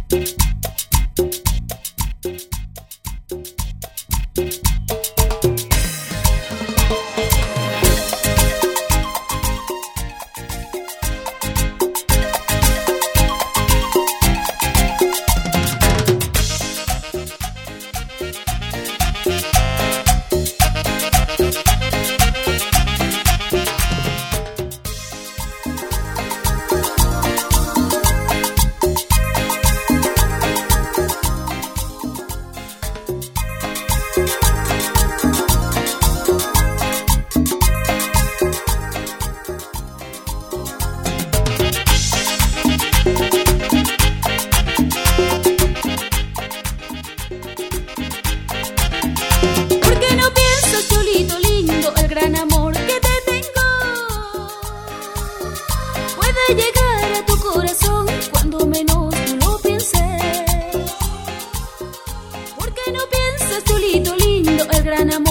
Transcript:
Llegar a tu corazón cuando menos tú lo pienses. ¿Por qué no piensas, Cholito lindo, el gran amor